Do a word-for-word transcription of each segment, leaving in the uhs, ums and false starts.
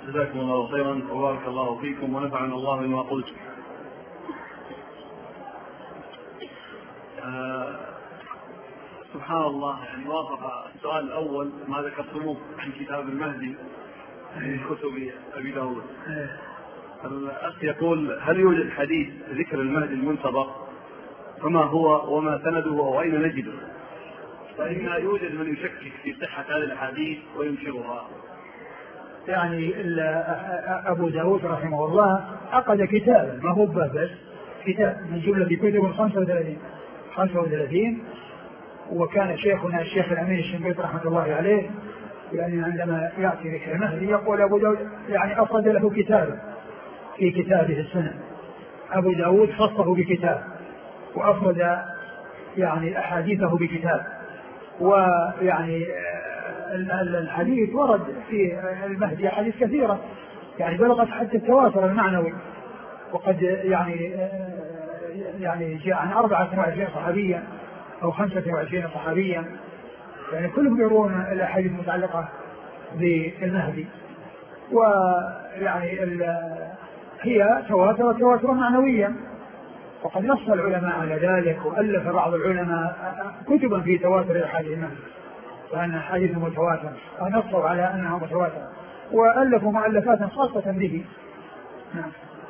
جزاكم الله خيرا وبارك الله فيكم ونفعنا الله بما قلت. آه سبحان الله، يعني وافق السؤال الأول ما ذكرتموه عن كتاب المهدي في كتب أبي داود. الأخ يقول: هل يوجد حديث ذكر المهدي المنتظر؟ فما هو وما سنده وأين نجده؟ فإن يوجد من يشكك في صحة هذه الحديث وينكرها. يعني أبو داود رحمه الله عقد كتابا، ما هو بس كتاب من جملة كتب خمسة وثلاثين، وكان شيخنا الشيخ الأمين الشنقيطي رحمة الله عليه يعني عندما يأتي ذكر المهدي يقول أبو داود يعني أفرد له كتابا في كتابه السنن. أبو داود خصه بكتاب وأفرد يعني أحاديثه بكتاب، ويعني الحديث ورد في المهدي أحاديث كثيرة يعني بلغت حتى التواتر المعنوي، وقد يعني يعني جاء عن أربعة وعشرين صحابيا أو خمسة وعشرين صحابيا، يعني كلهم يرون الأحاديث المتعلقة بالمهدي، ويعني هي تواتر تواترا معنويا، وقد نص العلماء على ذلك، وألف بعض العلماء كتبا في تواتر الأحاديث المهدي وأن حديث متواتر، ونصوا على أنها متواتر، وألفوا مؤلفات خاصة به. نعم.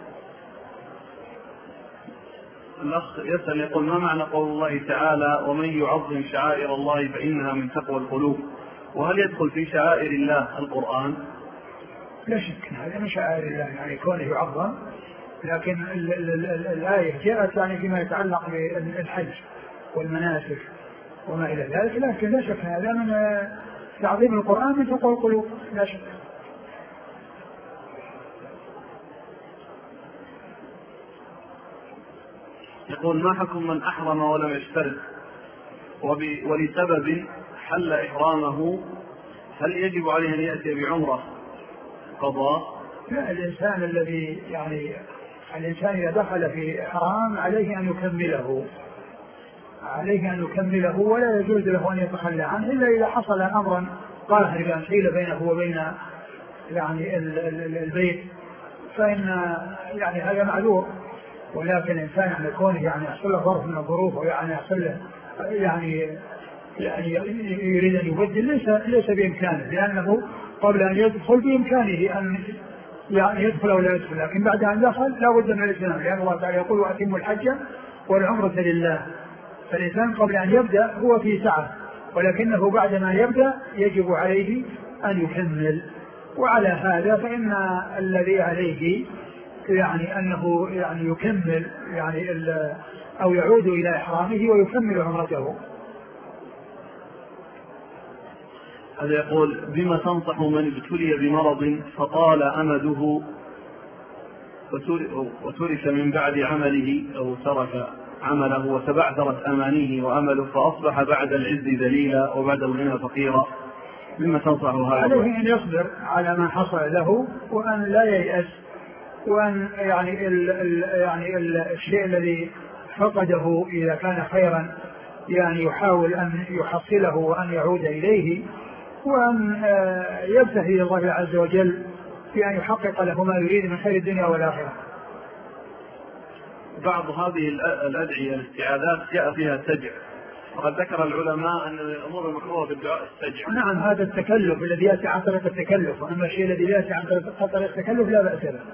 الأخ يسأل يقول: ما معنى قول الله تعالى: ومن يعظم شعائر الله فإنها من تقوى القلوب؟ وهل يدخل في شعائر الله القرآن؟ لا شك هذا من شعائر الله، يعني كونه يعظم، لكن ال ال ال الآية جاءت يعني فيما يتعلق بالحج والمناسك وما إلى ذلك، لكن لا شك هذا من تعظيم القرآن من تقوى القلوب، لا شك. يقول: ما حكم من أحرم ولم يشترط ولسبب حل إحرامه، هل يجب عليه أن يأتي بعمرة قضاء؟ لا، الإنسان الذي يعني الإنسان إذا دخل في إحرام عليه أن يكمله عليه أن يكمله ولا يجوز له أن يتخلى عنه إلا إذا حصل أمرا قاهر بأن حيل بينه وبين يعني البيت، فإن يعني هذا معذور. ولكن الإنسان يعني يكون يعني يحصل له ظرف من الظروف ويعني يحصل له يعني يعني يريد أن يبدل، ليس ليس بإمكانه، لأنه قبل أن يدخل بإمكانه أن يعني يدخل أو لا يدخل، لكن بعد أن دخل لا بد من الإسلام، لأن الله تعالى يقول: وأتموا الحج والعمرة لله. فالإنسان قبل أن يبدأ هو في سعة، ولكنه بعد ما يبدأ يجب عليه أن يكمل. وعلى هذا فإن الذي عليه يعني أنه يعني يكمل يعني أو يعود إلى إحرامه ويكمل عمرته. هذا يقول: بما تنصح من ابتلي بمرض فطال أمده وترك من بعد عمله أو ترك عمله وتبعثرت أمانيه وأمله فأصبح بعد العز ذليلا وبعد الغنى فقيرا، بما تنصح هذا؟ عليه أن يصبر على ما حصل له وأن لا ييأس، وأن يعني ال ال يعني ال الشيء الذي فقده إذا كان خيرا يعني يحاول أن يحصله وأن يعود إليه، وأن يبتهل إلى الله عز وجل في أن يحقق له ما يريد من خير الدنيا والآخرة. بعض هذه الأدعية الاستعاذات جاء فيها سجع، وقد ذكر العلماء أن الأمور المكروهة بالدعاء السجع. نعم، هذا التكلف الذي يأتي عن طريق التكلف، وأما الشيء الذي يأتي عن طريق التكلف لا بأس به.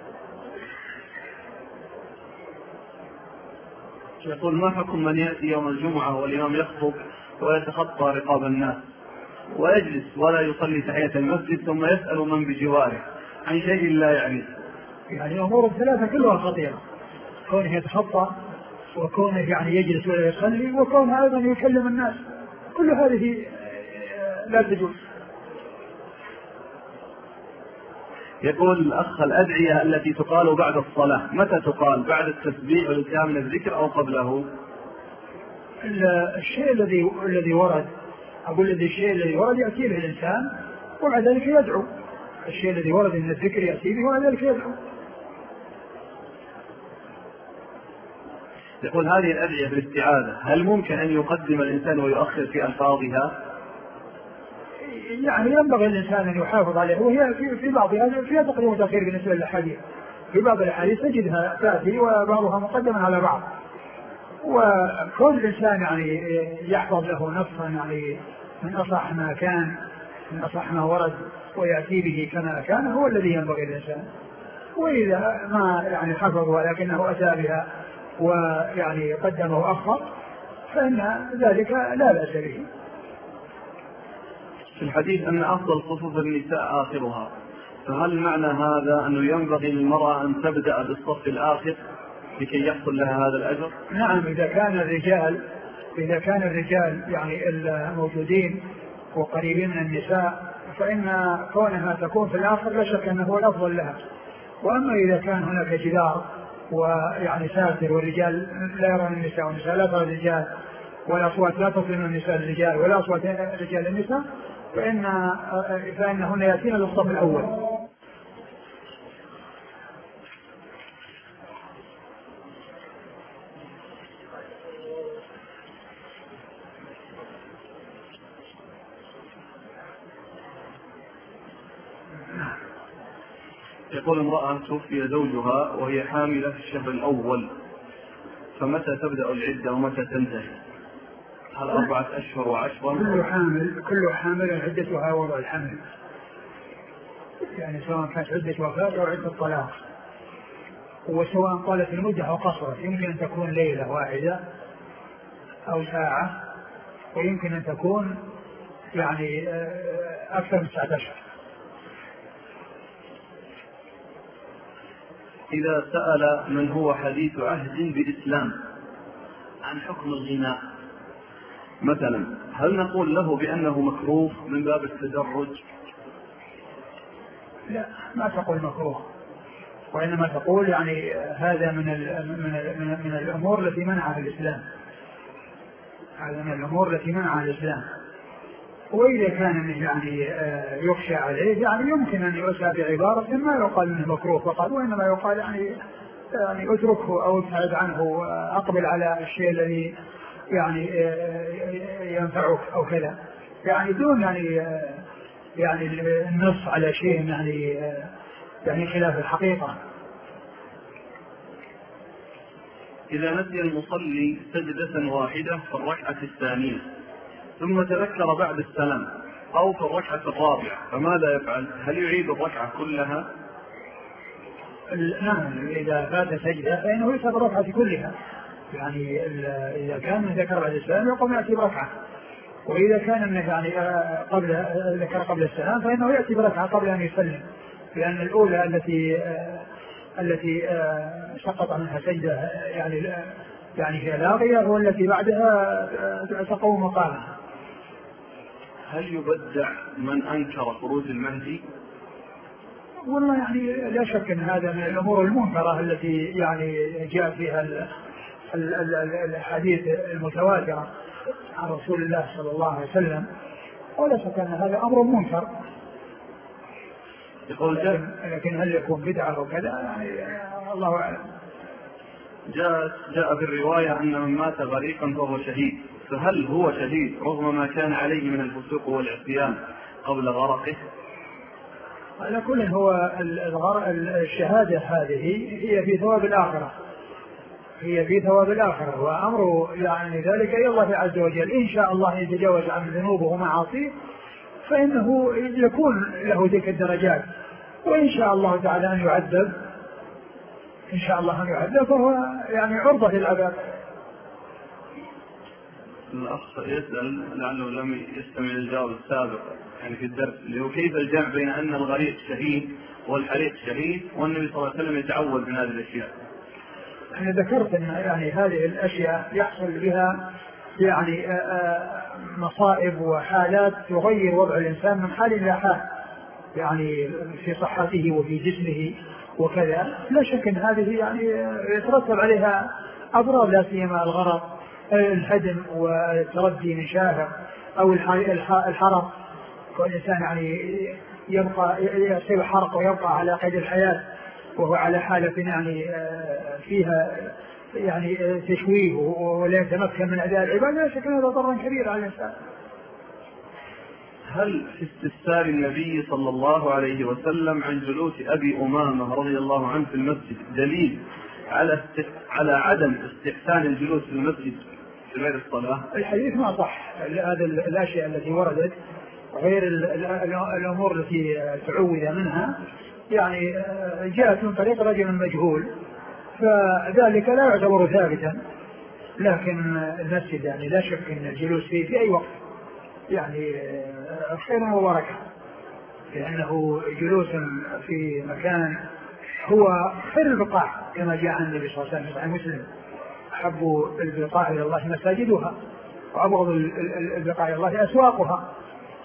يقول: ما حكم من يأتي يوم الجمعة والإمام يخطب ويتخطى رقاب الناس ويجلس ولا يصلي تحية المسجد ثم يسأل من بجواره عن شيء لا يعني؟ يعني أمور الثلاثة كلها خطيرة، كونه يتخطى وكونه يعني يجلس ولا يصلي وكونه أيضا يكلم الناس، كل هذه لا تجوز. يقول الأخ: الأدعية التي تقال بعد الصلاة متى تقال؟ بعد التسبيح والانتهاء من الذكر أو قبله؟ الشيء الذي الذي ورد أقول الذي الشيء الذي ورد يأتي به الإنسان وبعد ذلك يدعو، الشيء الذي ورد من الذكر يأتي به وبعد ذلك يدعو. يقول: هذه الأدعية في الاستعاذة هل ممكن أن يقدم الإنسان ويؤخر في ألفاظها؟ يعني ينبغي الإنسان أن يحافظ عليه، وهي في, في بعضها فيها تقديم وتأخير بالنسبة للأحاديث، في بعض الأحاديث تجدها تأتي وبعضها مقدما على بعض، وكون الإنسان يعني يحفظ له نصا يعني من أصح ما كان من أصح ما ورد ويأتي به كما كان هو الذي ينبغي الإنسان. وإذا ما يعني حفظ ولكنه أتى بها ويعني قدمه وأخر فإن ذلك لا بأس به. في الحديث أن أفضل صفوف النساء آخرها، فهل معنى هذا أنه ينبغي للمرأة أن تبدأ بالصف الآخر لكي يحصل لها هذا الأجر؟ نعم، إذا كان الرجال إذا كان الرجال يعني الموجودين وقريبين من النساء فإن كونها تكون في الآخر لا شك أنه هو الأفضل لها. وأما إذا كان هناك جدار ويعني ساتر والرجال لا يرون النساء والنساء لا ترى الرجال والأصوات لا تصل من النساء للرجال ولا أصوات الرجال للنساء فإن فإنهن يأتين للصف الأول. يقول امرأة توفي زوجها وهي حاملة في الشهر الأول، فمتى تبدأ العدة ومتى تنتهي؟ هل أربعة أشهر وعشرة؟ كل حامل كل حامل عدتها وضع الحمل، يعني سواء كانت عدة وفاة أو عدة طلاق، وسواء طالت المدة أو قصرت، يمكن أن تكون ليلة واحدة أو ساعة، ويمكن أن تكون يعني أكثر من تسعة أشهر. إذا سأل من هو حديث عهد بالإسلام عن حكم الغناء مثلا، هل نقول له بأنه مكروه من باب التدرج؟ لا، ما تقول مكروه، وإنما تقول يعني هذا من ال من ال من الأمور التي منعها الإسلام، هذا من الأمور التي منعها الإسلام. وإذا كان يعني يخشى عليه يعني يمكن أن يؤتى بعبارة ما يقال منه مكروه فقط، وإنما يقال يعني يعني اتركه أو ابتعد عنه، أقبل على الشيء الذي يعني ينفعك أو كذا، يعني دون يعني يعني النص على شيء يعني يعني خلاف الحقيقة. إذا نسي المصلي سجدة واحدة في الركعة الثانية ثم تذكر بعد السلام أو في الركعة الرابعة فماذا يفعل؟ هل يعيد الركعة كلها؟ نعم، إذا فات سجدة فإنه يسجد الركعة كلها، يعني إذا كان ذكر بعد السلام يقوم يأتي بركعة، وإذا كان يعني قبل ذكر قبل السلام فإنه يأتي بركعة قبل أن يسلم، لأن الأولى التي التي سقط منها سجدة يعني يعني هي لاغية، والتي بعدها تقوم مقامها. هل يبدع من أنكر خروج المهدي؟ والله يعني لا شك أن هذا من الأمور المنكرة التي يعني جاء فيها الحديث المتواترة عن رسول الله صلى الله عليه وسلم، ولا شك أن هذا أمر منكر. لكن, لكن هل يكون بدعة وكذا يعني الله أعلم. جاء جاء في الرواية أن من مات غريقا فهو شهيد، فهل هو شهيد رغم ما كان عليه من الفسوق والعصيان قبل غرقه؟ على كل هو الشهادة هذه هي في ثواب الآخرة، هي في ثواب الآخرة، وأمره يعني ذلك إلى الله عز وجل. إن شاء الله يتجاوز عن ذنوبه ومعاصيه فإنه يكون له تلك الدرجات، وإن شاء الله تعالى أن يعذب إن شاء الله أن يعذب فهو يعني عرضة للعذاب. الأخ يسأل لعله لم يستمع للجواب السابق يعني في الدرس اللي هو كيف الجمع بين أن الغريق شهيد والحريق شهيد والنبي صلى الله عليه وسلم يتعوذ من هذه الأشياء. أنا ذكرت أن يعني هذه الأشياء يحصل بها يعني مصائب وحالات تغير وضع الإنسان من حال إلى حال، يعني في صحته وفي جسمه وكذا. لا شك أن هذه يعني يترتب عليها أضرار، لا سيما الغرق، الهدم والتردي من شاهق أو الحرق، والإنسان يعني يبقى يصيب حرق ويبقى على قيد الحياة وهو على حالة يعني فيها يعني تشويه ولا يتمكن من أداء العبادة. لا شك أن هذا ضرر كبير على الإنسان. هل في استفسار النبي صلى الله عليه وسلم عن جلوس أبي أمامة رضي الله عنه في المسجد دليل على است... على عدم استحسان الجلوس في المسجد في غير الصلاة؟ الحديث ما صح. هذه الأشياء التي وردت غير الأمور التي تعوذ منها يعني جاءت من طريق رجل مجهول، فذلك لا يعتبر ثابتا. لكن المسجد يعني لا شك أن الجلوس فيه في أي وقت يعني خير وبركة، لأنه جلوس في مكان هو خير البقاع كما جاء عن النبي صلى الله عليه وسلم عن مسلم: أحب البقاع إلى الله مساجدها وأبغض البقاع إلى الله أسواقها.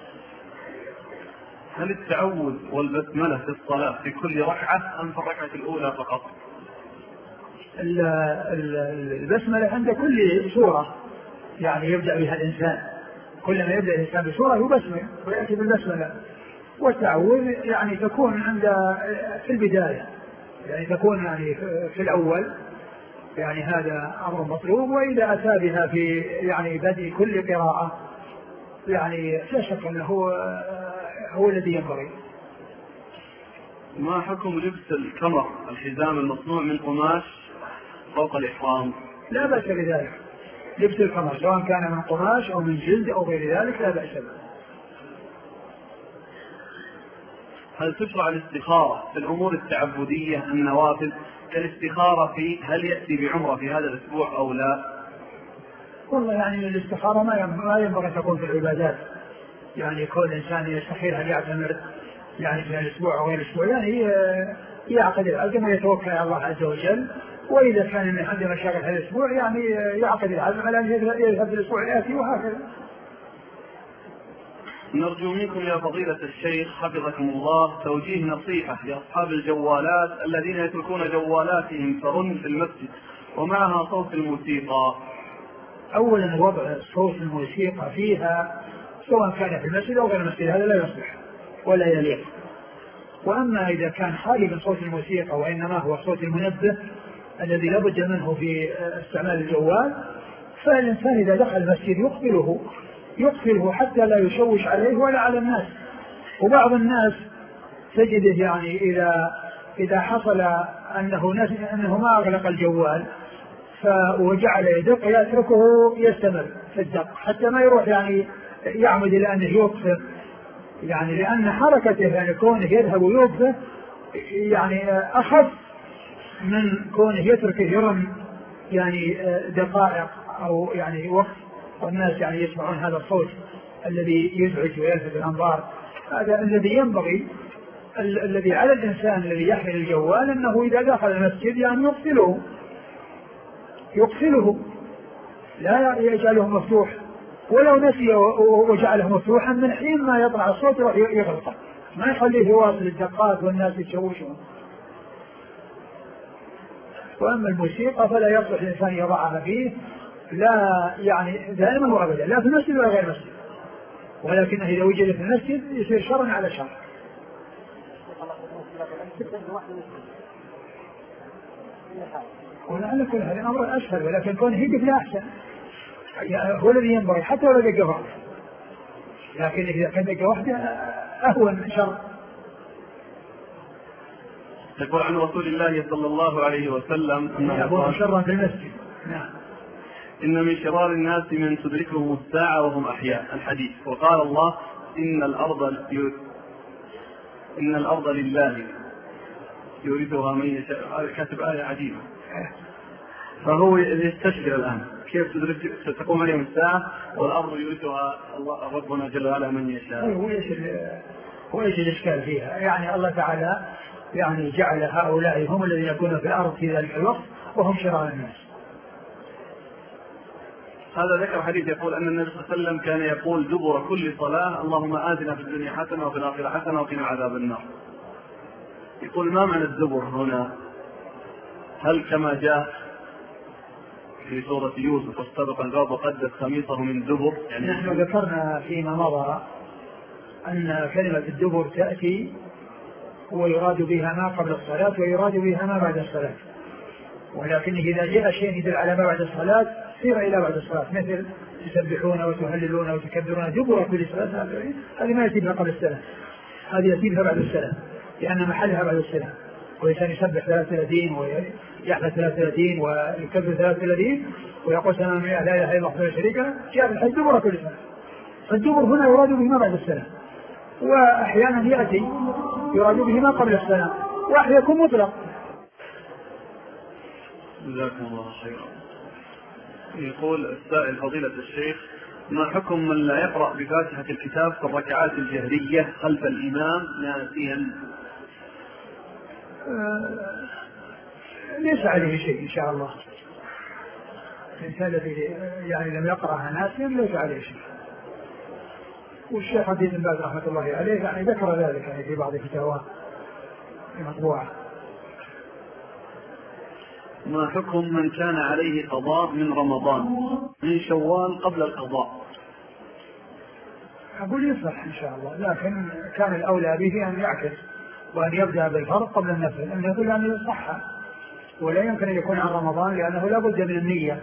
هل التعوذ والبسملة في الصلاة في كل ركعة أم في الركعة الأولى فقط؟ البسملة عند كل سورة يعني يبدأ بها الإنسان، كلما يبدأ الإنسان بسورة يبسمل ويأتي بالبسملة. والتعوذ يعني تكون عند في البداية، يعني تكون يعني في الأول، يعني هذا أمر مطلوب. وإذا أتى بها في يعني بدء كل قراءة يعني لا شك أنه هو, هو الذي ينبغي. ما حكم لبس الكمر الحزام المصنوع من قماش فوق الإحرام؟ لا بأس بذلك، لبس الكمر سواء كان من قماش أو من جلد أو غير ذلك لا بأس به. هل تشرع الاستخارة في الأمور التعبدية النوافل كالاستخارة في هل يأتي بعمرة في هذا الأسبوع أو لا؟ والله يعني الاستخارة ما ينبغي تكون في العبادات، يعني كل إنسان يستخير هل يعتمر يعني في الأسبوع أو غير الأسبوع، يعني يعقد العزم ويتوكل على الله عز وجل. وإذا كان من عنده مشاغل هذا الأسبوع يعني يعقد العزم على أن يذهب الأسبوع الآتي وهكذا. نرجو منكم يا فضيلة الشيخ حفظكم الله توجيه نصيحة لأصحاب الجوالات الذين يتركون جوالاتهم ترن في المسجد ومعها صوت الموسيقى. أولا وضع صوت الموسيقى فيها سواء كان في المسجد أو غير المسجد هذا لا يصلح ولا يليق. وأما إذا كان خالي من صوت الموسيقى وإنما هو صوت المنبه الذي لا بد منه في استعمال الجوال، فالإنسان إذا دخل المسجد يقبله يقفله حتى لا يشوش عليه ولا على الناس. وبعض الناس تجده يعني إذا إذا حصل أنه أنه ما أغلق الجوال وجعل يدق يتركه يستمر في الدق حتى ما يروح يعني يعمد إلى أنه يوقفه، يعني لأن حركته يعني كونه يذهب ويوقفه يعني أخف من كونه يتركه يرم يعني دقائق أو يعني وقت والناس يعني يسمعون هذا الصوت الذي يزعج ويلفت الأنظار. هذا الذي ينبغي ال- الذي على الإنسان الذي يحمل الجوال أنه إذا دخل المسجد يعني يقفله يقفله لا يجعله مفتوح، ولو نسي وجعله مفتوحا من حين ما يطلع الصوت يغلقه، ما يخليه يواصل الدقات والناس يتشوشون. وأما الموسيقى فلا يصلح الإنسان يضعها فيه لا يعني دائما وابدا لا في المسجد ولا غير المسجد، ولكن إذا وجد في المسجد يصير شر على شر. ولعل كل هذا الأمر أسهل، ولكن كون هيك لا أحسن هو الذي ينبغي حتى ولو دقة واحدة، لكن إذا كان دقة واحدة أهون شر. يقول عن رسول الله صلى الله عليه وسلم أنه شرا في المسجد. نعم. إن من شرار الناس من تدركهم الساعة وهم أحياء الحديث. وقال الله إن الأرض إن الأرض لله يورثها من يشاء. كاتب آية عجيبة. فهو يستشعر الآن كيف تدرك ستقوم عليهم الساعة والأرض يورثها الله ربنا جل وعلا من يشاء. هو ايش هو ايش الإشكال فيها؟ يعني الله تعالى يعني جعل هؤلاء هم الذين يكونون في الأرض في ذلك الوقت وهم شرار الناس. هذا ذكر حديث يقول أن النبي صلى الله عليه وسلم كان يقول دبر كل صلاة اللهم آتنا في الدنيا حسنة وفي الآخرة حسنة وقنا عذاب النار. يقول ما معنى الدبر هنا؟ هل كما جاء في سورة يوسف واستبق الباب وقدت خميصه من دبر؟ يعني نحن ذكرنا فيما مضى أن كلمة الدبر تأتي ويراد بها ما قبل الصلاة ويراد بها ما بعد الصلاة، ولكن إذا جاء شيء يدل على ما بعد الصلاة صيغة إلى بعد الصلاة، مثل تسبحون وتهللون وتكبرون دبر كل صلاة، هذه ما يأتي بها قبل السلام، هذه يأتي بها بعد السلام لأن محلها بعد السلام. والإنسان يسبح ثلاث ثلاثين ويحمد ثلاث ثلاثين ويكبر ثلاث ثلاثين ويقول سلام لا إله إلا الله وحده لا شريك له، جاء بالحج دبر كل صلاة. فالدبر هنا يراد به ما بعد السلام، وأحيانا يأتي يراد به ما قبل السلام، وأحيانا يكون مطلق. جزاكم الله خيرا. يقول السائل فضيلة الشيخ: ما حكم من لا يقرأ بفاتحة الكتاب في الركعات الجهرية خلف الإمام ناسيا؟ آه ليس عليه شيء إن شاء الله. الإنسان الذي يعني لم يقرأها ناسيا ليس عليه شيء. والشيخ عبد بن باز رحمة الله عليه يعني ذكر ذلك يعني في بعض فتاواه المطبوعة. ما حكم من كان عليه قضاء من رمضان من شوال قبل القضاء؟ أقول يصح إن شاء الله، لكن كان الأولى به أن يعكس وأن يبدأ بالفرض قبل النفل، أن يقول أن يصح، ولا يمكن أن يكون عن رمضان لأنه لا بد من النية.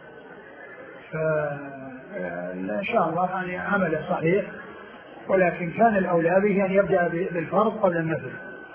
فإن شاء الله يعني عمله صحيح، ولكن كان الأولى به أن يبدأ بالفرض قبل النفل.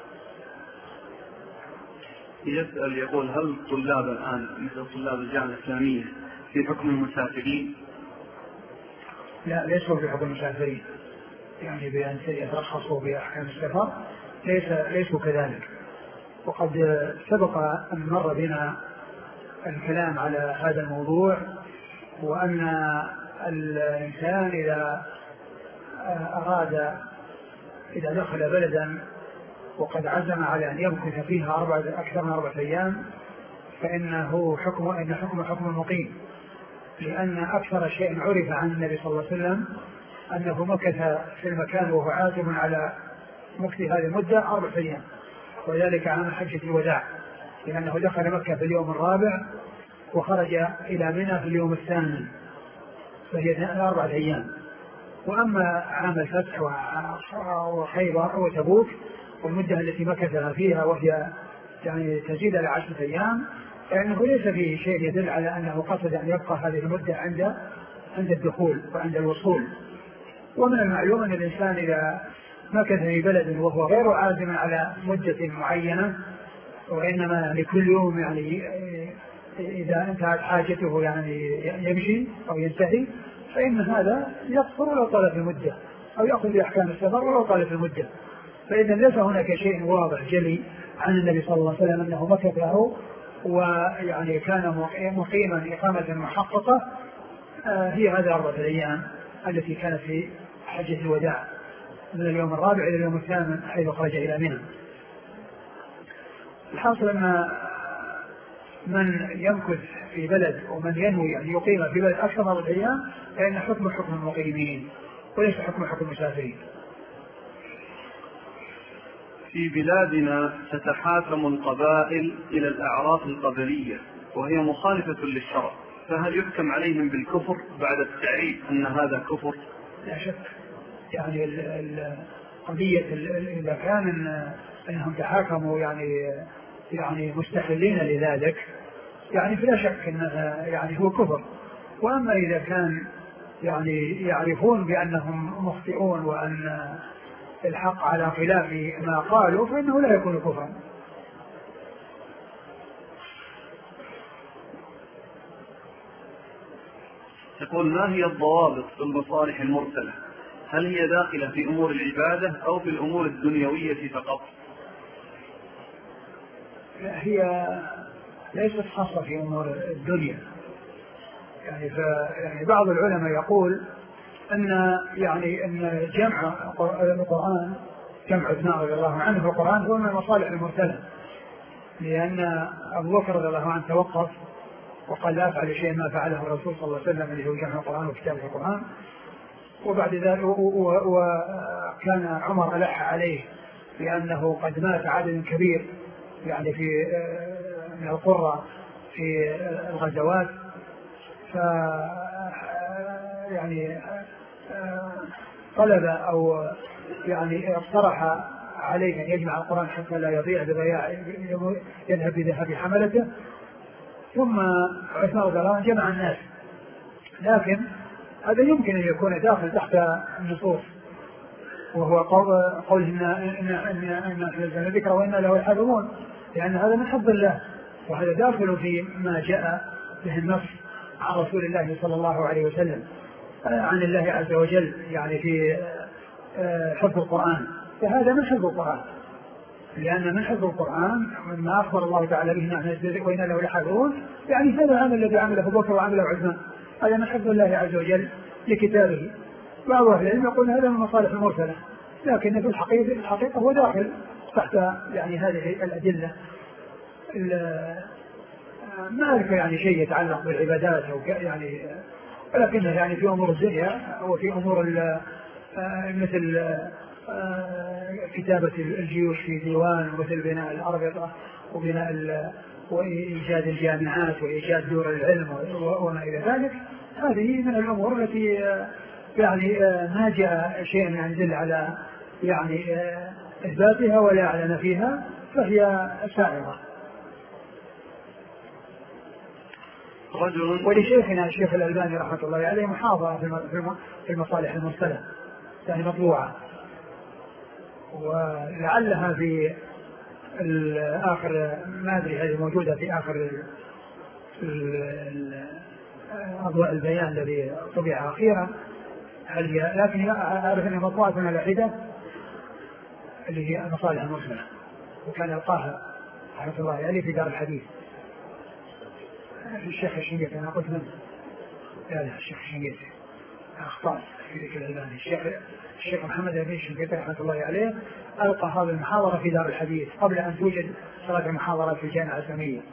يسأل يقول: هل الطلاب الآن مثل طلاب الجامعة الإسلامية في حكم المسافرين؟ لا، ليسوا في حكم المسافرين، يعني بأن يترخصوا بأحكام السفر، ليس ليسوا كذلك. وقد سبق أن مر بنا الكلام على هذا الموضوع، وأن الإنسان إذا أراد إذا دخل بلدا وقد عزم على أن يمكث فيها أربعة أكثر من أربعة أيام فإنه حكم إن حكم حكم المقيم، لأن أكثر شيء عرف عن النبي صلى الله عليه وسلم أنه مكث في المكان وهو عازم على مكث هذه المدة أربعة أيام، وذلك عام حجة الوداع، لأنه دخل مكة في اليوم الرابع وخرج إلى منى في اليوم الثامن، فهي أربعة أيام. وأما عام الفتح وخيبر وتبوك والمدة التي مكثها فيها وهي يعني تزيد على عشرة أيام، فإنه ليس فيه شيء يدل على أنه قصد أن يبقى هذه المدة عند عند الدخول وعند الوصول. ومن المعلوم أن الإنسان إذا مكث في بلد وهو غير عازم على مدة معينة، وإنما لكل يوم يعني إذا انتهت حاجته يعني يمشي أو ينتهي، فإن هذا يقصر ولو طال في المدة، أو يأخذ بأحكام السفر ولو طال في المدة. فإذا ليس هناك شيء واضح جلي عن النبي صلى الله عليه وسلم أنه مكثه ويعني كان مقيما إقامة محققة هي هذه أربعة أيام التي كانت في حجة الوداع من اليوم الرابع إلى اليوم الثامن حيث خرج إلى منى. الحاصل أن من يمكث في بلد ومن ينوي أن يقيم في بلد أكثر من أربعة أيام فإن حكم حكم المقيمين وليس حكم حكم المسافرين. في بلادنا تتحاكم القبائل إلى الأعراف القبلية وهي مخالفة للشرع، فهل يحكم عليهم بالكفر بعد التعريف أن هذا كفر؟ لا شك، يعني القضية إذا كان أنهم تحاكموا يعني يعني مستحلين لذلك يعني فلا شك أنها يعني هو كفر. وأما إذا كان يعني يعرفون بأنهم مخطئون وأن الحق على خلاف ما قالوا فإنه لا يكون كفرا. تقول: ما هي الضوابط في المصالح المرسلة؟ هل هي داخلة في أمور العبادة أو في الأمور الدنيوية فقط؟ هي ليست خاصة في أمور الدنيا، يعني, يعني بعض العلماء يقول أن يعني أن جمع القرآن جمع عثمان رضي الله عنه في القرآن هو من المصالح المرسلة، لأن أبو بكر رضي الله عنه توقف وقال لا أفعل شيء ما فعله الرسول صلى الله عليه وسلم اللي هو جمع القرآن وكتابة القرآن. وبعد ذلك وكان عمر ألح عليه لأنه قد مات عدد كبير يعني في من القرى في الغزوات، ف يعني طلب أو يعني اقترح عليه أن يجمع القرآن حتى لا يضيع بضياع يذهب بذهب حملته. ثم عثمان رضي الله عنه جمع الناس لكن هذا يمكن أن يكون داخل تحت النصوص، وهو قول قول إن إن إن إن نزلنا الذكر وإنا له لحافظون، لأن هذا من حفظ الله، وهذا داخل في ما جاء به النص عن رسول الله صلى الله عليه وسلم عن الله عز وجل، يعني في حفظ القرآن، فهذا من حفظ القرآن، لأن من حفظ القرآن مما أخبر الله تعالى به نحن نزلنا وإنا له لحافظون، يعني هذا العمل الذي عمله أبو بكر وعمله عثمان، هذا من حفظ الله عز وجل لكتابه. بعض أهل العلم يقول هذا من مصالح المرسلة، لكن في الحقيقة, الحقيقة هو داخل تحت يعني هذه الأدلة. ما أذكر يعني شيء يتعلق بالعبادات أو يعني، ولكنه يعني في أمور الدنيا وفي أمور مثل كتابة الجيوش في ديوان، ومثل بناء الأربطة وبناء وإيجاد الجامعات وإيجاد دور العلم وما إلى ذلك، هذه من الأمور التي يعني ما جاء شيء يعني يدل على يعني إثباتها ولا على نفيها، فهي سائغة. ولشيخنا الشيخ الألباني رحمة الله عليه محاضرة في المصالح المرسلة يعني مطبوعة، ولعلها في الآخر ما أدري هذه موجودة في آخر أضواء البيان الذي طبع أخيرا، لكن أعرف أنها مطبوعة على حدة اللي هي المصالح المرسلة، وكان يلقاها رحمة الله عليه في دار الحديث. الشيخ الشنقيطي أنا قلت منه، لا لا الشيخ الشنقيطي أخطأت في ذكر الألباني، الشيخ الشيخ محمد بن الشنقيطي رحمة الله عليه ألقى هذه المحاضرة في دار الحديث قبل أن توجد صلاة المحاضرة في الجامعة الإسلامية.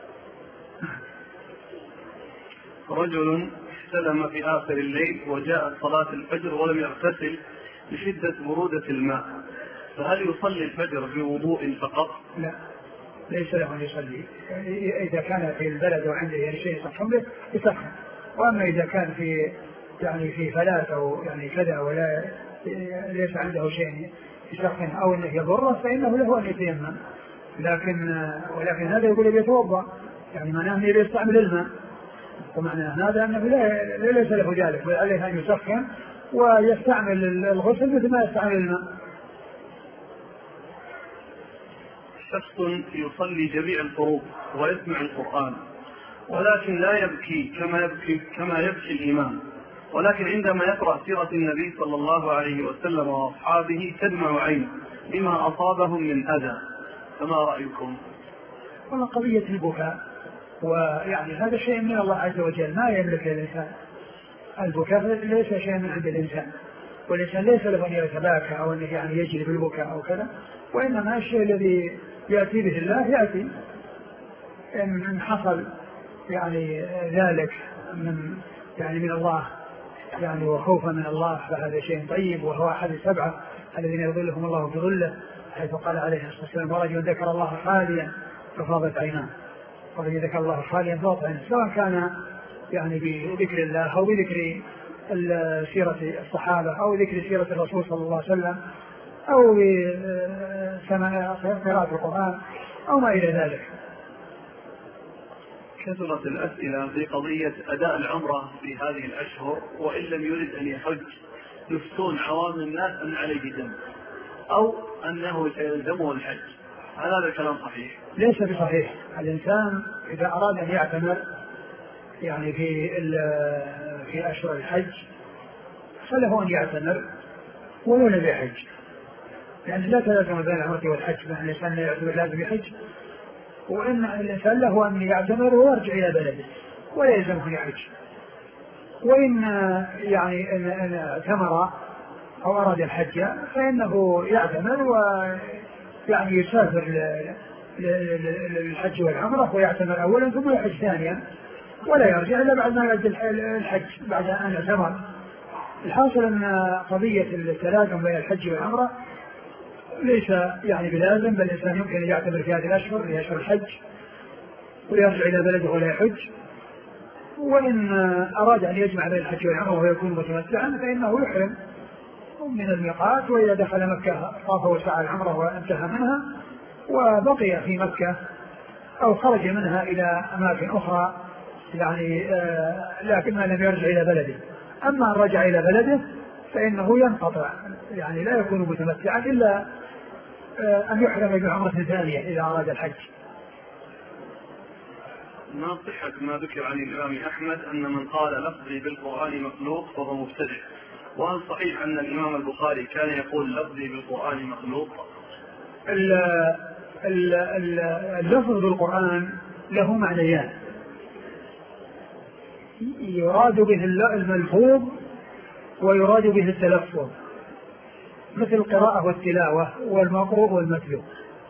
رجل استلم في آخر الليل وجاءت صلاة الفجر ولم يغتسل لشدة برودة الماء، فهل يصلي الفجر بوضوء فقط؟ لا، ليس له أن يصلي. إذا كان في البلد وعنده يعني شيء يسخن به يسخن، وأما إذا كان في يعني في فلات أو يعني كذا ولا ليس عنده شيء يسخن أو أنه يضره فإنه له أن يتيمم، لكن ولكن هذا يقول يتوضأ، يعني معناه أنه يستعمل الماء، ومعنى هذا أنه لا ليس له ذلك، بل عليه أن يسخن ويستعمل الغسل مثل ما يستعمل الماء. شخص يصلي جميع الفروض ويسمع القرآن ولكن لا يبكي كما يبكي كما يبكي الإمام، ولكن عندما يقرأ سيرة النبي صلى الله عليه وسلم وأصحابه تدمع عينه بما أصابهم من أذى، فما رأيكم؟ والله قضية البكاء ويعني هذا شيء من الله عز وجل ما يملك الإنسان، البكاء ليس شيء من عند الإنسان، والإنسان ليس له أن يتباكى أو أنه يعني يجري بالبكاء أو كذا، وإنما الشيء الذي يأتي به الله يأتي. إن حصل يعني ذلك من يعني من الله يعني وخوفا من الله فهذا شيء طيب، وهو أحد السبعة الذين يظلهم الله بظله، حيث قال عليه الصلاة والسلام ورجل ذكر الله خاليا ففاضت عيناه، ورجل ذكر الله خاليا ففاضت عيناه، سواء كان يعني بذكر الله أو بذكر سيرة الصحابة أو ذكر سيرة الرسول صلى الله عليه وسلم أو قراءة القرآن أو ما إلى ذلك. كثرت الأسئلة في قضية أداء العمرة في هذه الأشهر، وإن لم يرد أن يحج يفتون عوام الناس أن عليه دم أو أنه سيلزمه الحج، هل هذا كلام صحيح؟ ليس بصحيح. الإنسان إذا أراد أن يعتمر يعني في في أشهر الحج فله أن يعتمر ولو لم يحج، يعني لا تلازم بين العمرة والحج، بأن الإنسان لا يعتمر لازم يحج، وإن الإنسان له أن يعتمر ويرجع إلى بلده ولا يلزمه أن يحج. وإن يعني إن اعتمر أو أراد الحج فإنه يعتمر ويعني يسافر للحج والعمرة ويعتمر أولا ثم يحج ثانيا، ولا يرجع إلا بعد ما يؤدي الحج بعد أن اعتمر. الحاصل أن قضية التلازم بين الحج والعمرة ليس يعني بلازم، بل الإنسان يمكن أن يعتبر في هذه الأشهر في أشهر الحج ويرجع إلى بلده ولا يحج، وإن أراد أن يجمع بين الحج والعمرة ويكون متمتعا فإنه يحرم من الميقات، وإذا دخل مكة طاف وسعى العمرة وانتهى منها وبقي في مكة أو خرج منها إلى أماكن أخرى يعني آه لكن ما لم يرجع إلى بلده. أما أن رجع إلى بلده فإنه ينقطع، يعني لا يكون متمتعا إلا آه أن يحرم بعمرة ثانية إذا أراد الحج. ما صحة ما ذكر عن الإمام أحمد أن من قال لفظي بالقرآن مخلوق فهو مبتدع، وهل صحيح أن الإمام البخاري كان يقول لفظي بالقرآن مخلوق؟ اللفظ بالقرآن له معنيان، يراد به الملفوظ ويراد به التلفظ، مثل القراءة والتلاوة والمقروء والمتلو،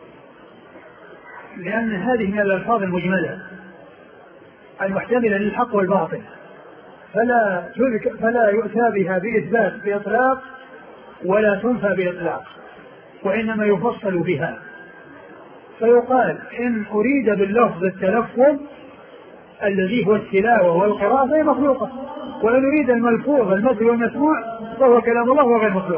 لأن هذه من الألفاظ المجملة المحتملة للحق والباطل، فلا فلا يؤتى بها بإثبات بإطلاق ولا تنفى بإطلاق، وإنما يفصل بها. فيقال إن أريد باللفظ التلفظ الذي هو التلاوة والقراءة فهي مخلوقة، وإن أريد الملفوظ المتلو والمسموع فهو كلام الله وغير مخلوق.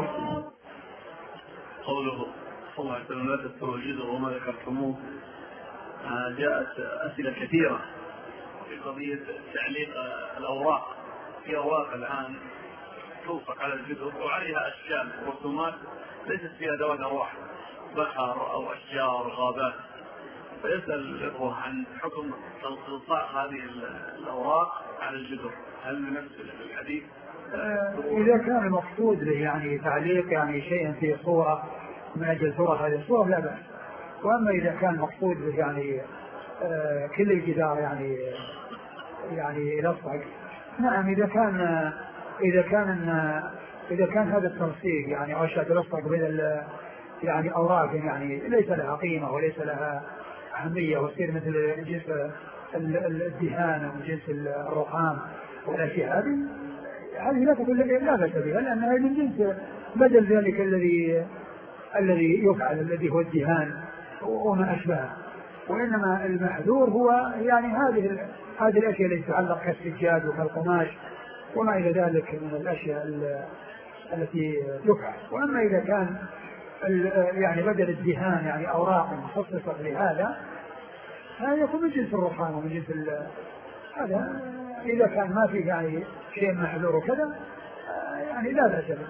قوله صلى الله عليه وسلم لا تذكروا الجزر وما ذكرتموه، جاءت أسئلة كثيرة في قضية تعليق الأوراق. في أوراق الآن توفق على الجزر وعليها أشكال ورسومات ليست فيها ذوات أرواح، بحر أو أشجار غابات، فيسأل الإخوة عن حكم تلقاء هذه الأوراق على الجدر، هل نفس الحديث؟ إذا كان المقصود له يعني تعليق يعني شيء في صورة من أجل صورة هذه الصورة لا بأس. وأما إذا كان مقصود له يعني آه كل الجدار يعني يعني يلصق، نعم إذا كان إذا كان إذا كان هذا التنسيق يعني أشياء تلصق بين يعني أوراق يعني ليس لها قيمة وليس لها أهمية وتصير مثل جنس الدهان وجنس الرخام والأشياء هذه هذه لا تقول لا بأس بها، لأنها من جنس بدل ذلك الذي الذي يفعل الذي هو الدهان وما أشبهه. وإنما المحذور هو يعني هذه هذه الأشياء التي تتعلق كالسجاد وكالقماش وما إلى ذلك من الأشياء التي يفعل. وأما إذا كان يعني بدل الدهان يعني أوراق مخصصة لهذا هذا يكون من جنس الرخام ومن جنس هذا. إذا كان ما فيه يعني شيء محذور وكذا يعني لا بأس به.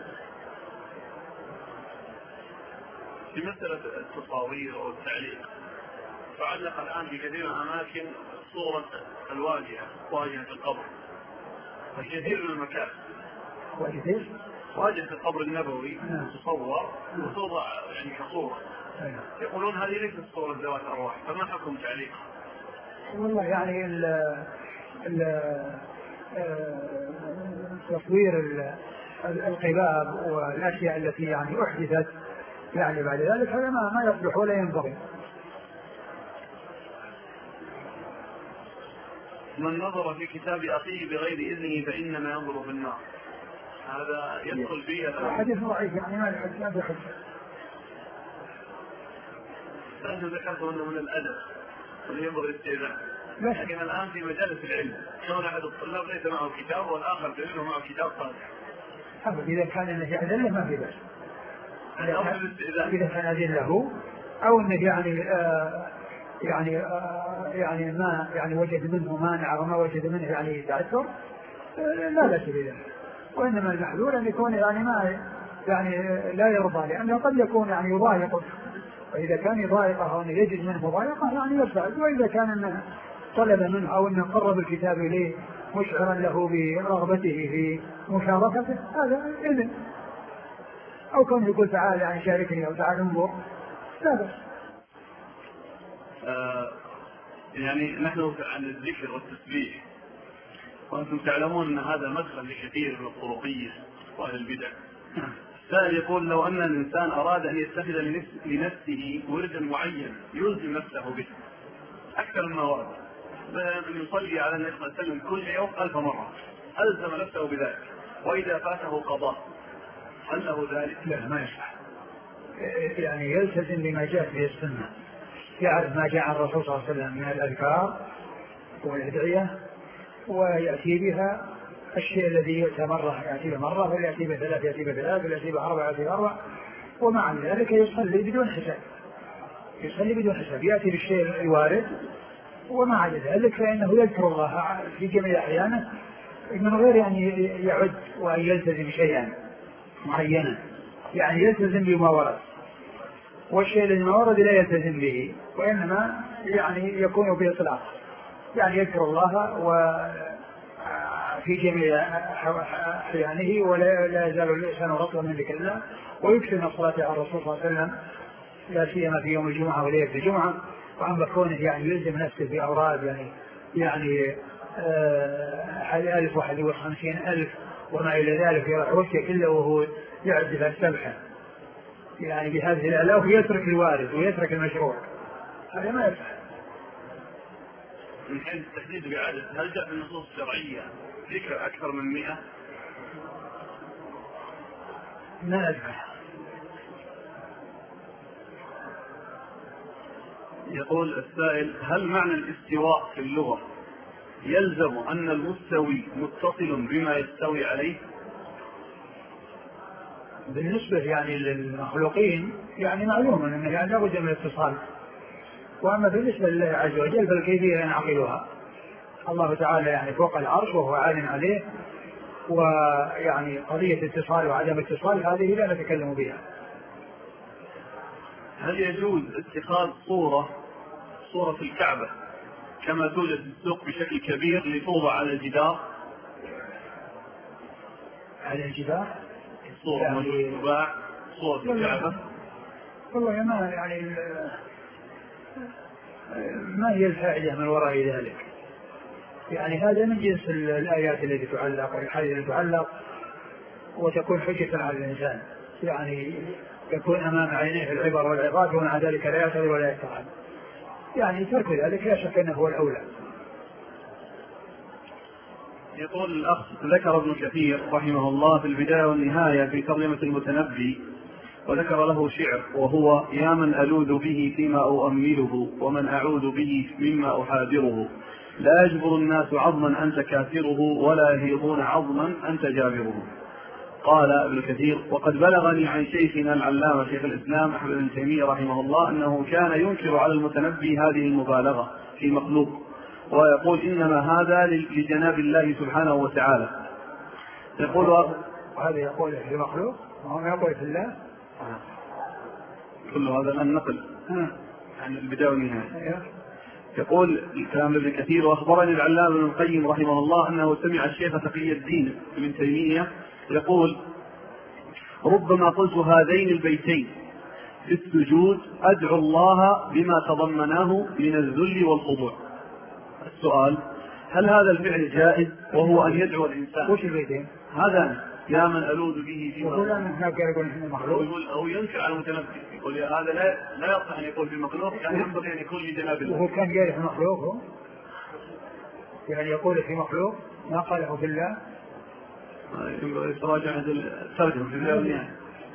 في مسألة التصاوير أو التعليق، فعلق الآن في كثير من الأماكن صورة الواجهة واجهة القبر في كثير من المكان، واجهة القبر النبوي تصور وتوضع يعني كصورة، يقولون هذه ليست صورة ذوات أرواح، فما حكم تعليقها؟ والله يعني ال تصوير القباب والأشياء التي يعني أحدثت يعني بعد ذلك هذا ما ما يصلح ولا ينبغي. من نظر في كتاب أخيه بغير إذنه فإنما ينظر في النار، هذا يدخل فيه حديث ضعيف يعني ما يحدث ما يحدث. فأنت ذكرت أنه من الأدب ولينبغي الاستئذان، لكن الآن في مجالس العلم كون أحد الطلاب ليس معه كتاب والآخر دليله معه كتاب صالح، إذا كان النهي أذن ما في بأس، إذا كان أذن له أو أنه يعني آه يعني آه يعني ما يعني وجد منه مانع وما وجد منه يعني تعثر آه لا بأس بذلك. وإنما المحذور أن يكون يعني ما يعني لا يرضى، لأنه قد يكون يعني يضايقه، وإذا كان يضايقه أو أنه يجد منه مضايقة يعني يرفع. وإذا كان أنه طلب منه أو أنه قرب الكتاب إليه مشعرا له برغبته في مشاركته هذا إذن، أو كان يقول تعال يعني شاركني أو تعال انظر لا بأس. آه يعني نحن عن الذكر والتسبيح، وأنتم تعلمون أن هذا مدخل لكثير من الطرقية وأهل البدع. السائل يقول لو أن الإنسان أراد أن يتخذ لنفسه وردا معين يلزم نفسه به أكثر مما ورد، أن يصلي على النبي صلى الله عليه وسلم كل يوم ألف مرة، ألزم نفسه بذلك، وإذا فاته قضاء هل له ذلك؟ لا ما يصح، يعني يلتزم بما جاء به السنة، يعرف ما جاء عن الرسول صلى الله عليه وسلم من الأذكار والأدعية ويأتي بها. الشيء الذي يأتي مرة يأتي بمرة، واليأتي بثلاث يأتي بثلاث، واليأتي بأربع يأتي بأربع، ومع ذلك يصلي بدون حساب، يصلي بدون حساب، يأتي بالشيء الوارد وما عدا ذلك فإنه يذكر الله في جميع أحيانه من غير أن يعد وأن يلتزم شيئا معينا، يعني يلتزم بما ورد، والشيء الذي ما ورد لا يلتزم به، وإنما يعني يكون بإطلاق، يعني يذكر الله وفي جميع أحيانه ولا يزال الإنسان رطبا من ذكر الله، ويكثر الصلاة على الرسول صلى الله عليه وسلم لا سيما في يوم الجمعة وليلة الجمعة. وعن كونه يعني يلزم نفسه بأوراد يعني يعني آه ألف واحد وخمسين ألف وما إلى ذلك، يروح وجهه كله وهو يعد السبحة يعني بهذه الآلاف ويترك الوارد ويترك المشروع، هذا ما يفعل. من حيث التحديد بعدد، هل جاء في النصوص الشرعية ذكر أكثر من مئة؟ ما أدري. يقول السائل: هل معنى الاستواء في اللغة يلزم أن المستوي متصل بما يستوي عليه؟ بالنسبة يعني للمخلوقين يعني معلوم أنه يعني لا بد من الاتصال، وأما بالنسبة لله عز وجل فالكيفية ينعقلها. الله تعالى يعني فوق العرش وهو عالم عليه، ويعني قضية اتصال وعدم اتصال هذه لا نتكلم بها. هل يجوز اتخاذ صورة صورة في الكعبة كما توجد في السوق بشكل كبير لتوضع على الجدار؟ على الجدار؟ صورة يعني تباع صورة في الكعبة؟ والله ما يعني ما هي الفائدة من وراء ذلك؟ يعني هذا من جنس الآيات التي تعلق والحديث التي تعلق وتكون حجة على الإنسان، يعني يكون أمام عينيه العبر والعظات ومع ذلك لا يعتبر ولا يتعب، يعني ترك ذلك لا شك أنه هو الأولى. يقول الأخ: ذكر ابن كثير رحمه الله في البداية والنهاية في ترجمة المتنبي وذكر له شعر وهو: يا من ألوذ به فيما أؤمله ومن أعوذ به مما أحاذره، لا يجبر الناس عظما أنت كافره ولا يهيضون عظما أنت جابره. قال ابن كثير: وقد بلغني عن شيخنا العلامة شيخ الإسلام أحمد بن تيمية رحمه الله أنه كان ينكر على المتنبي هذه المبالغة في مخلوق، ويقول إنما هذا لجناب الله سبحانه وتعالى. يقول وهذا يقول في مخلوق وهو يقول في الله، كل هذا النقل عن البداية والنهاية. يقول الكلام ابن كثير: واخبرني العلامة ابن القيم رحمه الله انه سمع الشيخ تقي الدين ابن تيمية يقول: ربما قلت هذين البيتين في السجود ادعو الله بما تضمناه من الذل والخضوع. السؤال: هل هذا الفعل جائز وهو ان يدعو الانسان؟ وش البيتين؟ هذا يا من ألوذ به في يقول أنا يقول في المخلوق، يقول أو ينكر على المتنبي، يقول هذا لا لا يصح أن يكون في المخلوق، يعني ينبغي أن يكون لجناب الله. وهو كان قال في المخلوق، يعني يقول في مخلوق ما قاله في الله. ينبغي تراجع هذا الترجمة في البداية.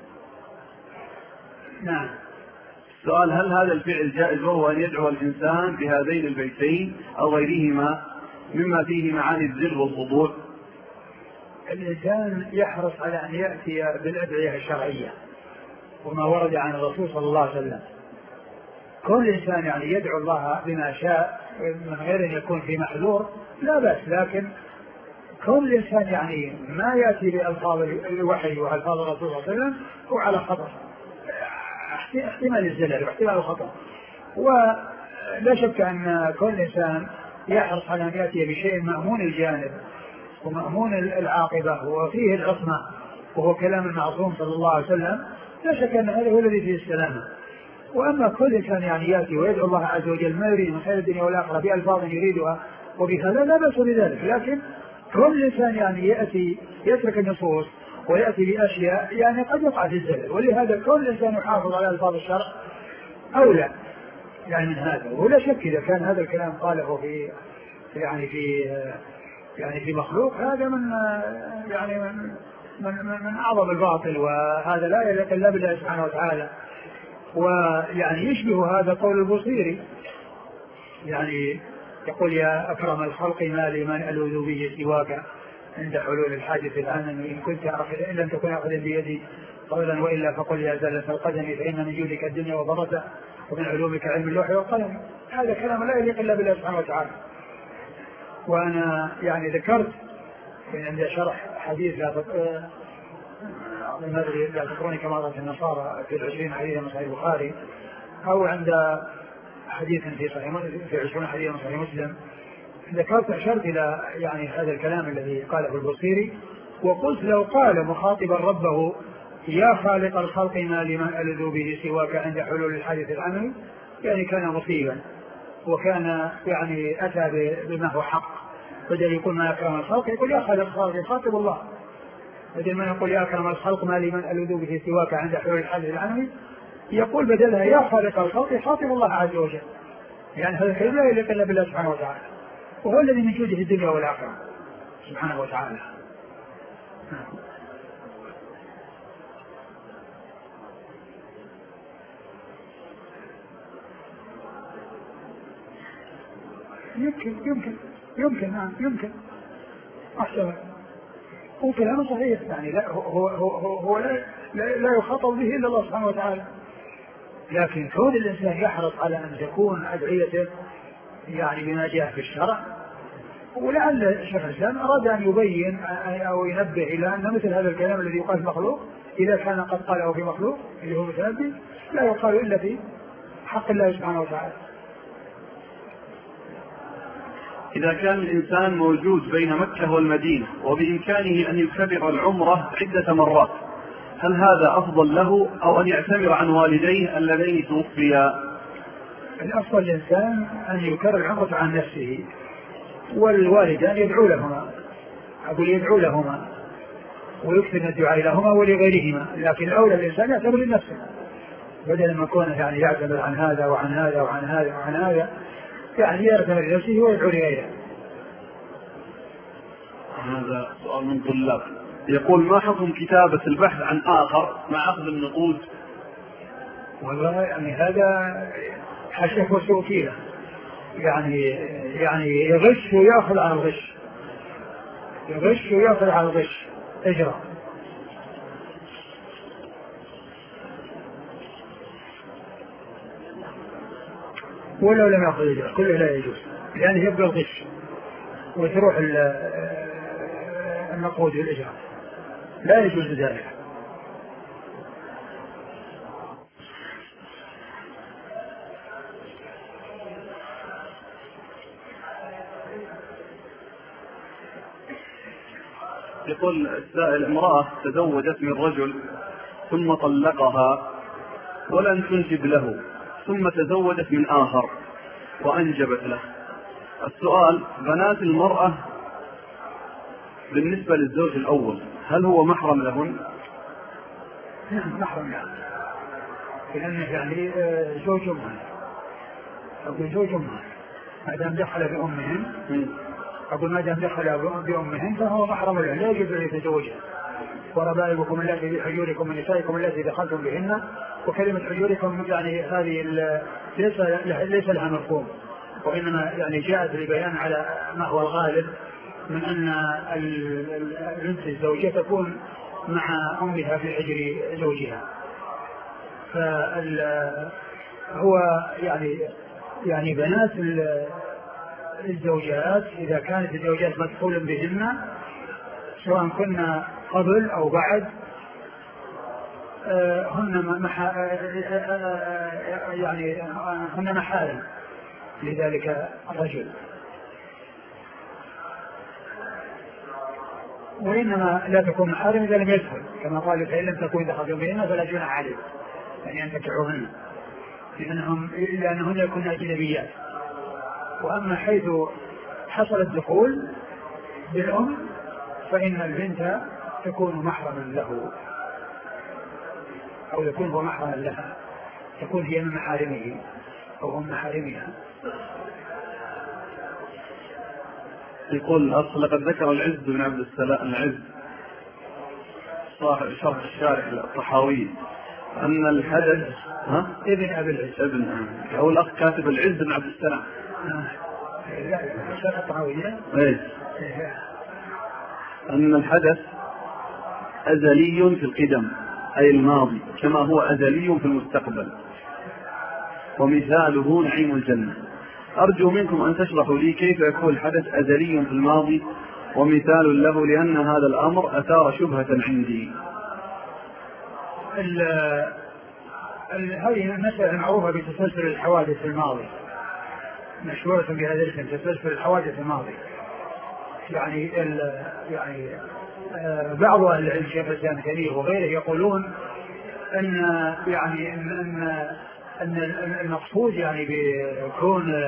نعم. السؤال: هل هذا الفعل جائز وهو أن يدعو الإنسان بهذين البيتين أو غيرهما مما فيه معاني الذل والخضوع؟ الإنسان يحرص على أن يأتي بالأدعية الشرعية وما ورد عن الرسول صلى الله عليه وسلم. كل إنسان يعني يدعو الله بما شاء من غير أن يكون في محذور لا بأس، لكن كل إنسان يعني ما يأتي بألفاظ الوحي وألفاظ الرسول صلى الله عليه وسلم هو على خطأ، احتمال الزلل واحتمال الخطأ. ولا شك أن كل إنسان يحرص على أن يأتي بشيء مأمون الجانب ومأمون العاقبة وفيه العصمة وهو كلام المعصوم صلى الله عليه وسلم، لا شك أن هذا هو الذي فيه السلامة. وأما كل إنسان يعني يأتي ويدعو الله عز وجل ما يريد من خير الدنيا والآخرة بألفاظ يريدها وبهذا لا بأس بذلك، لكن كل إنسان يعني يأتي يترك النصوص ويأتي بأشياء يعني قد يقع في الزلل، ولهذا كل إنسان يحافظ على ألفاظ الشرع أولى يعني من هذا. ولا شك إذا كان هذا الكلام قاله في يعني في يعني في مخلوق هذا من يعني من من, من أعظم الباطل، وهذا لا يليق إلا بالله سبحانه وتعالى. ويعني يشبه هذا قول البوصيري، يعني يقول: يا أكرم الخلق ما لي من ألوذ به سواك عند حلول الحادث الآن، إن كنت أخذ إن لم تكن أخذا بيدي قولا وإلا فقل يا زلة القدم فإن من جودك الدنيا وضرتها ومن علومك علم اللوح والقلم. هذا كلام لا يليق إلا بالله سبحانه وتعالى. وأنا يعني ذكرت من عند شرح حديث لا لا تقروني كما قالت النصارى في العشرين حديثا من صحيح البخاري، أو عند حديث في صحيح في عشرين حديثا من صحيح مسلم، ذكرت أشرت إلى يعني هذا الكلام الذي قاله البصيري، وقلت لو قال مخاطبا ربه يا خالق الخلق ما لمن ألذ به سواك عند حلول الحادث العمل، يعني كان مصيبا، وكان يعني أتى بما هو حق. بدل يقول ما أكرم الخلق يقول يا خالق الخلق، يخاطب الله، بدل ما يقول يا أكرم الخلق ما لمن ألذ به سواك عند حلول الحادث العمل يقول بدلها يا خالق الخلق، يخاطب الله عز وجل. يعني هذا الكلام لا يليق إلا بالله سبحانه وتعالى، وهو الذي من جوده الدنيا والآخرة سبحانه وتعالى. يمكن يمكن يمكن نعم يمكن أحسن، وكلامه صحيح، يعني لا هو هو هو, هو لا, لا, لا يخاطب به إلا الله سبحانه وتعالى، لكن كون الإنسان يحرص على أن تكون أدعيته يعني بما جاء في الشرع. ولعل شيخ الإسلام أراد أن يبين أو ينبه إلى أن مثل هذا الكلام الذي يقال في مخلوق إذا كان قد قاله في مخلوق اللي هو متنبي لا يقال إلا في حق الله سبحانه وتعالى. إذا كان الإنسان موجود بين مكة والمدينة وبإمكانه أن يكرر العمرة عدة مرات، هل هذا أفضل له أو أن يعتمر عن والديه اللذين توفيا؟ الأفضل للإنسان أن يكرر العمرة عن نفسه، والوالدان يدعو لهما، أقول يدعو لهما ويكثر الدعاء لهما ولغيرهما، لكن الأولى الإنسان يعتبر لنفسه بدل ما كونه يعني يعتمر عن هذا وعن هذا وعن هذا وعن هذا، يعني يعتمر لنفسه ويدعو لغيره. هذا سؤال من طلاب يقول ما حكم كتابة البحث عن آخر مع أخذ النقود؟ والله يعني هذا حشف وسوكيلة، يعني يعني يغش ويأخذ على الغش، يغش ويأخذ على الغش اجرى. ولو لم يأخذ اجرى كله لا يجوز، يعني يبقى الغش وتروح النقود والإجرى، لا يجوز ذلك. يقول السائل امرأة تزوجت من رجل ثم طلقها ولن تنجب له، ثم تزوجت من آخر وأنجبت له. السؤال بنات المرأة بالنسبة للزوج الأول هل هو محرم لهن؟ نعم محرم لهن، لأنه يعني زوج أمها، أقول زوج أمها ما دام دخل بأمهن، أقول ما دام دخل بأمهن فهو محرم له، لا يجوز أن يتزوجها. وربائبكم التي في حجوركم من نسائكم التي دخلتم بهن، وكلمة حجوركم يعني هذه ليس ليس لها مفهوم، وإنما يعني جاءت لبيان على ما هو الغالب من أن البنت الزوجة تكون مع أمها في حجر زوجها. فهو يعني يعني بنات الزوجات إذا كانت الزوجات مدخول بهن سواء كنا قبل أو بعد هن محا يعني هن محارم لذلك الرجل، وإنما لا تكون محارم إذا لم يدخل، كما قال فإن لم تكون دخلتم بهن فلا جناح عليكم يعني أن تنكحوهن، لأنهم لأنهن يكون أجنبيات. وأما حيث حصل الدخول بالأم فإن البنت تكون محرما له أو يكون هو محرما لها، تكون هي من محارمه أو هم محارمها. يقول الأصل لقد ذكر العز بن عبد السلام العز صاحب شرح الشارح الطحاوي أن الحدث ها؟ ابن أبي العز ابن هو الأخ كاتب العز بن عبد السلام الشرح الطحاوي إيه أن الحدث أزلي في القدم أي الماضي كما هو أزلي في المستقبل، ومثاله نعيم الجنة. أرجو منكم أن تشرحوا لي كيف يكون الحدث أزلي في الماضي ومثال له، لأن هذا الأمر أثار شبهة عندي. هذه المسألة معروفة بتسلسل الحوادث في الماضي، مشهورة بهذا الاسم، تسلسل الحوادث في الماضي. يعني يعني بعض أهل العلم شيخ الإسلام ابن تيمية وغيره يقولون أن يعني أن أن المقصود يعني بكون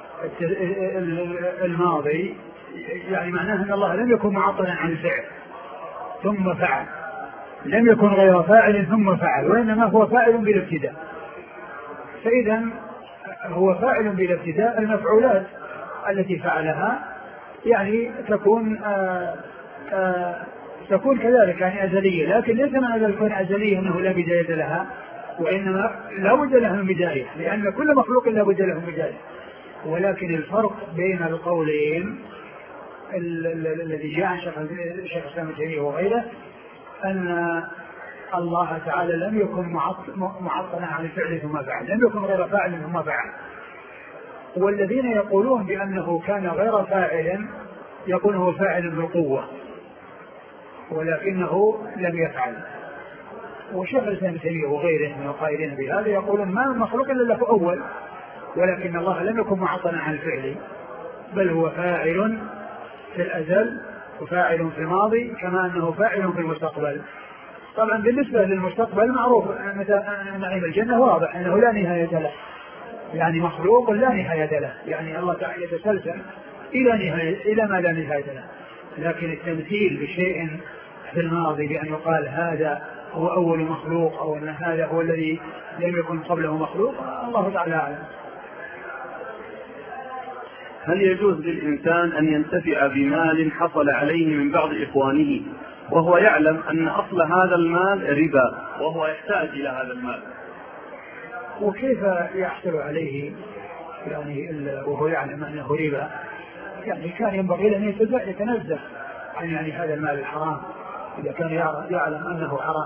الماضي يعني معناه أن الله لم يكن معطلا عن الفعل ثم فعل، لم يكن غير فاعل ثم فعل، وإنما هو فاعل بلا ابتداء. فإذا هو فاعل بلا ابتداء، المفعولات التي فعلها يعني تكون آآ آآ تكون كذلك يعني أزلية، لكن ليس معنى ذلك كون أزلية أنه لا بداية لها، وإنما لا بد لها من بداية، لأن كل مخلوق لا بد له من بداية. ولكن الفرق بين القولين الذي جاء عن شيخ الإسلام ابن تيمية وغيره أن الله تعالى لم يكن معطلا عن الفعل ثم فعل، لم يكن غير فاعل ثم فعل. والذين يقولون بأنه كان غير فاعل يكون هو فاعل بالقوة ولكنه لم يفعل. وشيخ الإسلام ابن تيمية وغيره من القائلين بهذا يقولون ما مخلوق إلا له أول، ولكن الله لم يكن معطلا عن الفعل، بل هو فاعل في الأزل وفاعل في الماضي كما أنه فاعل في المستقبل. طبعا بالنسبة للمستقبل معروف نعيم الجنة واضح أنه لا نهاية له، يعني مخلوق لا نهاية له، يعني الله تعالى يتسلسل إلى نهاية إلى ما لا نهاية له. لكن التمثيل بشيء في الماضي بأن يقال هذا هو أول مخلوق أو أن هذا هو الذي لم يكن قبله مخلوق، الله تعالى أعلم. هل يجوز للإنسان أن ينتفع بمال حصل عليه من بعض إخوانه وهو يعلم أن أصل هذا المال ربا وهو يحتاج إلى هذا المال؟ وكيف يحصل عليه يعني وهو يعلم أنه ربا؟ يعني كان ينبغي أن يتنزه عن يعني هذا المال الحرام إذا كان يعلم أنه حرام.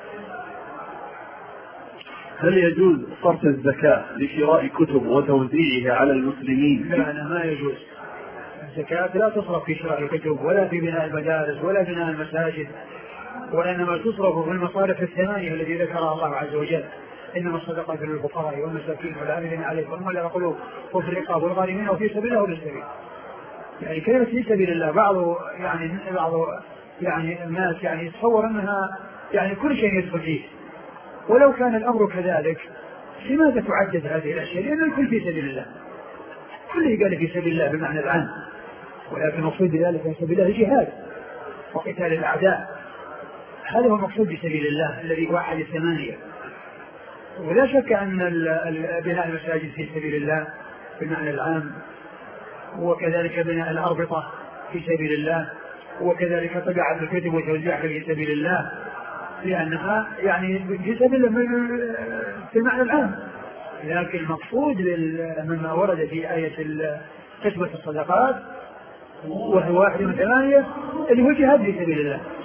هل يجوز صرف الزكاة لشراء كتب وتوزيعها على المسلمين؟ لا، ما يجوز. الزكاة لا تصرف في شراء الكتب ولا في بناء المدارس ولا بناء المساجد، وإنما تصرف في المصارف الثمانية التي ذكرها الله عز وجل: إنما الصدقات للفقراء والمساكين والعاملين عليها والعمال القلوب وفي الرقاب والغارمين وفي سبيل الله وفي سبيل. يعني كلمة في سبيل الله بعض يعني بعض يعني الناس يعني يتصور أنها يعني كل شيء يدخل فيه، ولو كان الأمر كذلك لماذا تعدد هذه الأشياء؟ لأن الكل في سبيل الله، كل قال في سبيل الله بمعنى العام، ولكن المقصود بذلك في سبيل الله جهاد وقتال الأعداء، هذا هو المقصود بسبيل الله الذي وحد الثمانية. ولا شك أن بناء المساجد في سبيل الله بالمعنى العام، وكذلك بناء الأربطة في سبيل الله، وكذلك طباعة الكتب وتوزيعها في سبيل الله، لأنها يعني في سبيل في المعنى العام. لكن المقصود مما ورد في آية قسمة الصدقات وهو واحد من ثمانية اللي هو جهاد في سبيل الله.